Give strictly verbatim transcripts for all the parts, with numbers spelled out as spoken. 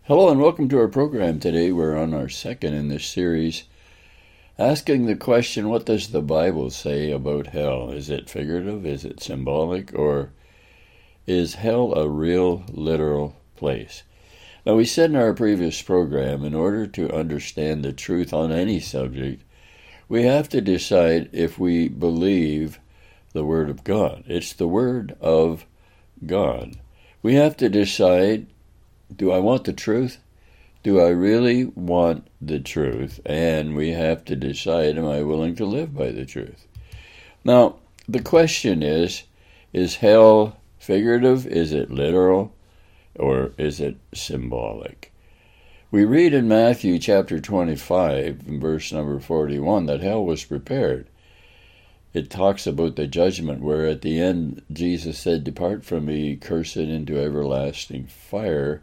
Hello and welcome to our program today. We're on our second in this series, asking the question, what does the Bible say about hell? Is it figurative? Is it symbolic? Or is hell a real, literal place? Now, we said in our previous program, in order to understand the truth on any subject, we have to decide if we believe the Word of God. It's the Word of God. We have to decide, do I want the truth? Do I really want the truth? And we have to decide, am I willing to live by the truth? Now, the question is, is hell figurative? Is it literal? Or is it symbolic? We read in Matthew chapter twenty-five, verse number forty-one, that hell was prepared. It talks about the judgment where at the end Jesus said, "Depart from me, cursed, into everlasting fire,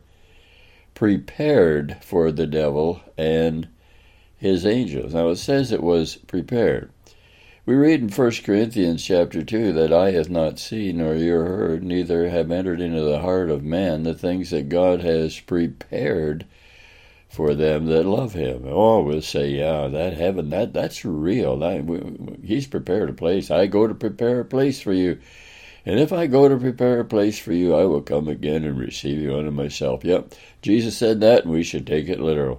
prepared for the devil and his angels." Now it says it was prepared. We read in First Corinthians chapter two that eye hath not seen nor ear heard, neither have entered into the heart of man the things that God has prepared for them that love him. Oh, we'll say, yeah, that heaven, that that's real. That, we, he's prepared a place. I go to prepare a place for you. And if I go to prepare a place for you, I will come again and receive you unto myself. Yep, Jesus said that, and we should take it literal.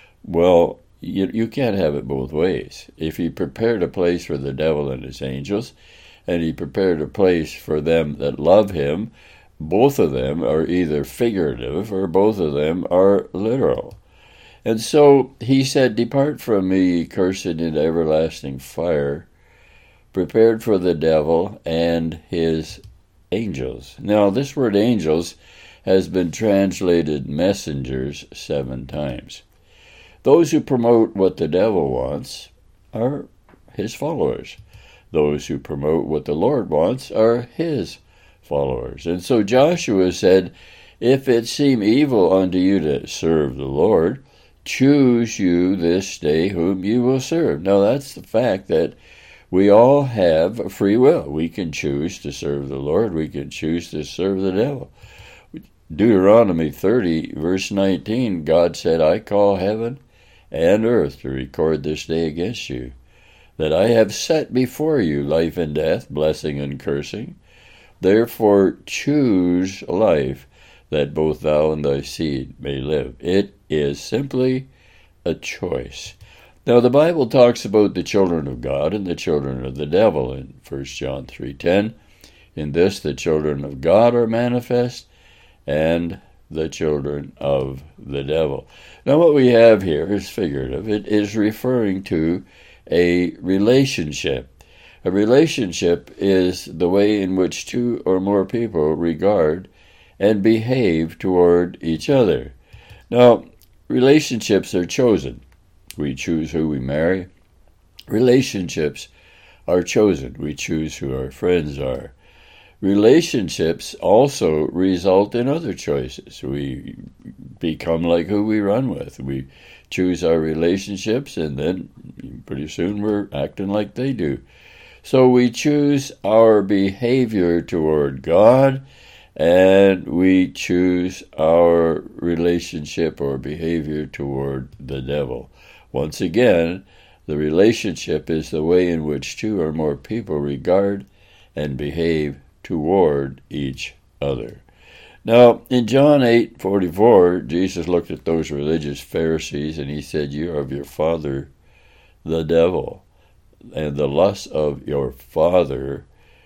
Well, you, you can't have it both ways. If he prepared a place for the devil and his angels, and he prepared a place for them that love him, both of them are either figurative or both of them are literal. And so he said, "Depart from me, cursed, into everlasting fire, prepared for the devil and his angels." Now, this word angels has been translated messengers seven times. Those who promote what the devil wants are his followers. Those who promote what the Lord wants are his followers. And so Joshua said, "If it seem evil unto you to serve the Lord, choose you this day whom you will serve." Now, that's the fact that we all have free will. We can choose to serve the Lord. We can choose to serve the devil. Deuteronomy thirty, verse nineteen, God said, "I call heaven and earth to record this day against you, that I have set before you life and death, blessing and cursing. Therefore choose life, that both thou and thy seed may live." It is simply a choice. Now, the Bible talks about the children of God and the children of the devil in First John three ten. "In this the children of God are manifest, and the children of the devil." Now, what we have here is figurative. It is referring to a relationship. A relationship is the way in which two or more people regard and behave toward each other. Now, relationships are chosen. We choose who we marry. Relationships are chosen. We choose who our friends are. Relationships also result in other choices. We become like who we run with. We choose our relationships, and then pretty soon we're acting like they do. So we choose our behavior toward God, and we choose our relationship or behavior toward the devil. Once again, the relationship is the way in which two or more people regard and behave toward each other. Now, in John eight forty-four, Jesus looked at those religious Pharisees and he said, "You are of your father, the devil, and the lust of your father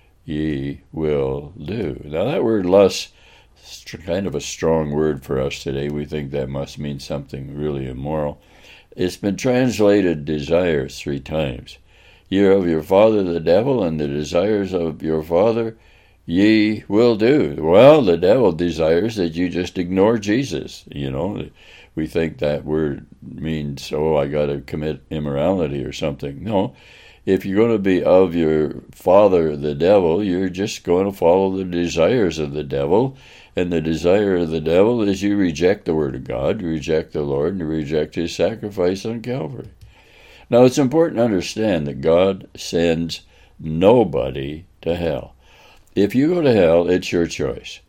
ye will do." Now, that word lust is kind of a strong word for us today. We think that must mean something really immoral. It's been translated desires three times. "You're of your father the devil, and the desires of your father ye will do." Well, the devil desires that you just ignore Jesus. You know, we think that word means, oh, I got to commit immorality or something. No, if you're going to be of your father the devil, you're just going to follow the desires of the devil. And the desire of the devil is you reject the Word of God, you reject the Lord, and you reject His sacrifice on Calvary. Now, it's important to understand that God sends nobody to hell. If you go to hell, it's your choice.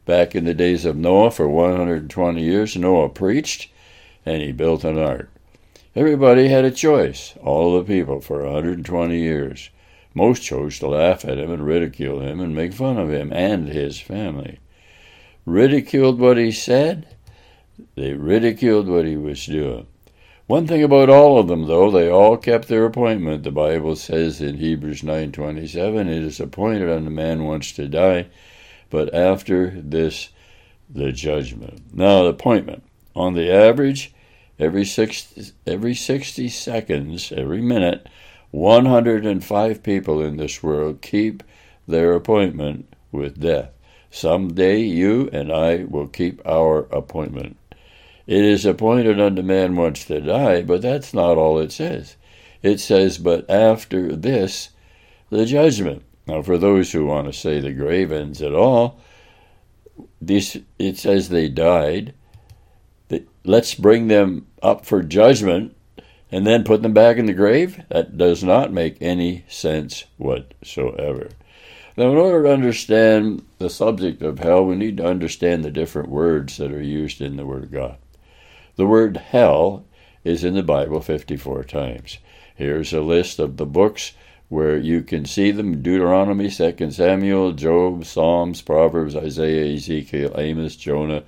Back in the days of Noah, for one hundred twenty years, Noah preached, and he built an ark. Everybody had a choice, all the people, for one hundred twenty years. Most chose to laugh at him and ridicule him and make fun of him and his family. Ridiculed what he said, they ridiculed what he was doing. One thing about all of them, though, they all kept their appointment. The Bible says in Hebrews nine twenty-seven, it is appointed unto man once to die, but after this, the judgment. Now, the appointment. On the average, every sixty, every sixty seconds, every minute, one hundred five people in this world keep their appointment with death. Someday you and I will keep our appointment. It is appointed unto man once to die, but that's not all it says. It says, but after this, the judgment. Now, for those who want to say the grave ends at all, this, it says they died. Let's bring them up for judgment and then put them back in the grave? That does not make any sense whatsoever. Now, in order to understand the subject of hell, we need to understand the different words that are used in the Word of God. The word hell is in the Bible fifty-four times. Here's a list of the books where you can see them: Deuteronomy, Second Samuel, Job, Psalms, Proverbs, Isaiah, Ezekiel, Amos, Jonah,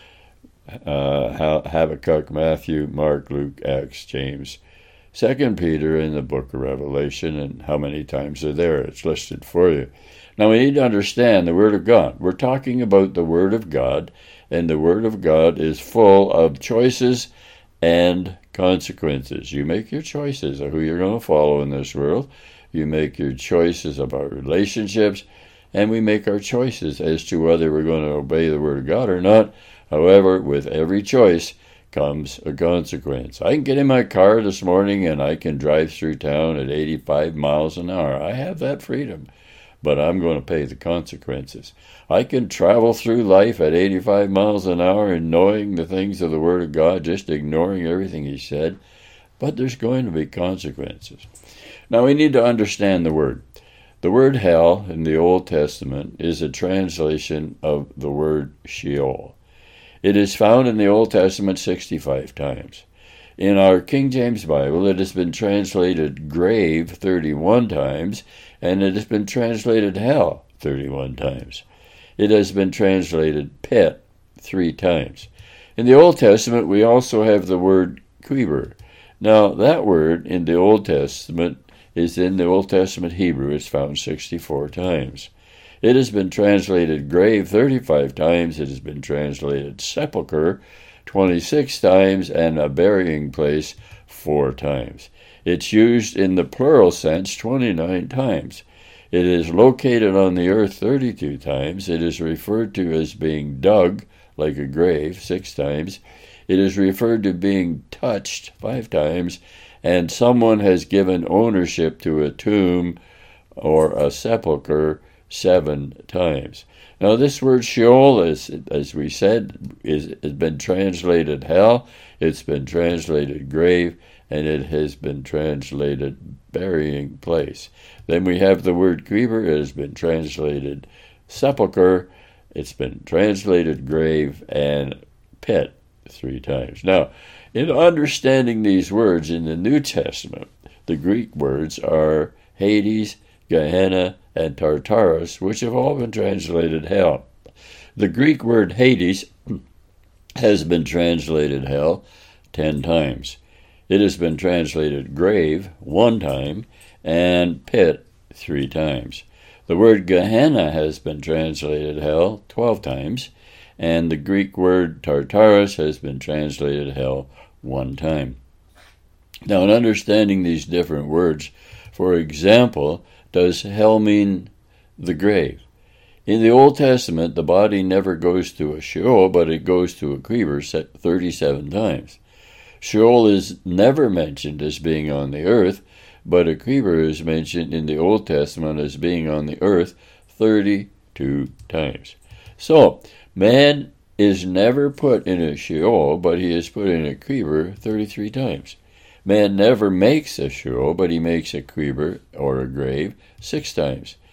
uh, Habakkuk, Matthew, Mark, Luke, Acts, James, Second Peter, and the book of Revelation. And how many times are there? It's listed for you. Now, we need to understand the Word of God. We're talking about the Word of God, and the Word of God is full of choices and consequences. You make your choices of who you're going to follow in this world. You make your choices about relationships, and we make our choices as to whether we're going to obey the Word of God or not. However, with every choice comes a consequence. I can get in my car this morning and I can drive through town at eighty-five miles an hour. I have that freedom, but I'm going to pay the consequences. I can travel through life at eighty-five miles an hour and knowing the things of the Word of God, just ignoring everything He said, but there's going to be consequences. Now, we need to understand the word. The word hell in the Old Testament is a translation of the word Sheol. It is found in the Old Testament sixty-five times. In our King James Bible, it has been translated grave thirty-one times, and it has been translated hell thirty-one times. It has been translated pit three times. In the Old Testament, we also have the word quiver. Now, that word in the Old Testament is in the Old Testament Hebrew. It's found sixty-four times. It has been translated grave thirty-five times. It has been translated sepulcher twenty-six times, and a burying place four times. It's used in the plural sense twenty-nine times. It is located on the earth thirty-two times. It is referred to as being dug, like a grave, six times. It is referred to being touched five times, and someone has given ownership to a tomb or a sepulcher seven times. Now, this word Sheol, as, as we said, is, has been translated hell, it's been translated grave, and it has been translated burying place. Then we have the word quiver. It has been translated sepulcher, it's been translated grave, and pit three times. Now, in understanding these words in the New Testament, the Greek words are Hades, Gehenna, and Tartarus, which have all been translated hell. The Greek word Hades has been translated hell ten times. It has been translated grave one time and pit three times. The word Gehenna has been translated hell twelve times, and the Greek word Tartarus has been translated hell one time. Now, in understanding these different words, for example, does hell mean the grave? In the Old Testament, the body never goes to a Sheol, but it goes to a quiver thirty-seven times. Sheol is never mentioned as being on the earth, but a quiver is mentioned in the Old Testament as being on the earth thirty-two times. So, man is never put in a Sheol, but he is put in a quiver thirty-three times. Man never makes a Sheol, but he makes a quiver or a grave six times.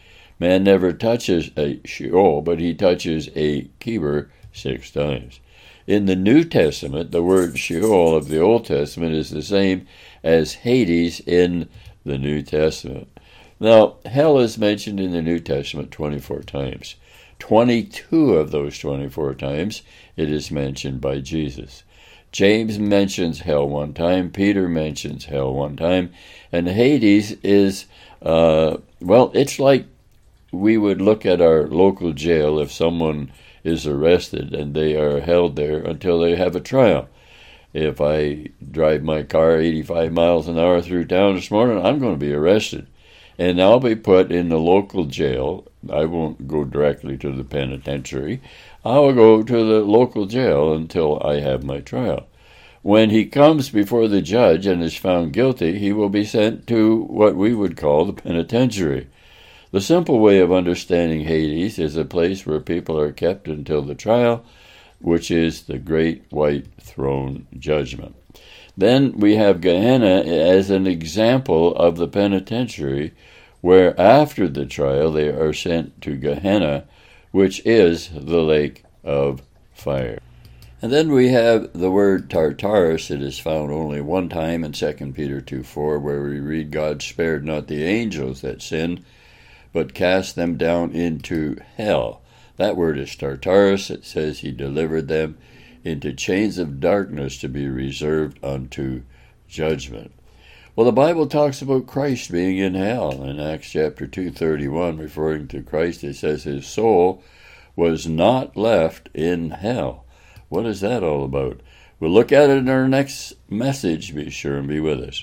Man never touches a Sheol, but he touches a Kebar six times. In the New Testament, the word Sheol of the Old Testament is the same as Hades in the New Testament. Now, hell is mentioned in the New Testament twenty-four times. twenty-two of those twenty-four times it is mentioned by Jesus. James mentions hell one time, Peter mentions hell one time, and Hades is, uh, well, it's like we would look at our local jail if someone is arrested and they are held there until they have a trial. If I drive my car eighty-five miles an hour through town this morning, I'm going to be arrested. And I'll be put in the local jail. I won't go directly to the penitentiary. I will go to the local jail until I have my trial. When he comes before the judge and is found guilty, he will be sent to what we would call the penitentiary. The simple way of understanding Hades is a place where people are kept until the trial, which is the great white throne judgment. Then we have Gehenna as an example of the penitentiary, where after the trial they are sent to Gehenna, which is the lake of fire. And then we have the word Tartarus. It is found only one time in Second Peter two four, where we read, God spared not the angels that sinned, but cast them down into hell. That word is Tartarus. It says he delivered them into chains of darkness to be reserved unto judgment. Well, the Bible talks about Christ being in hell. In Acts chapter two thirty-one, referring to Christ, it says his soul was not left in hell. What is that all about? We'll look at it in our next message. Be sure and be with us.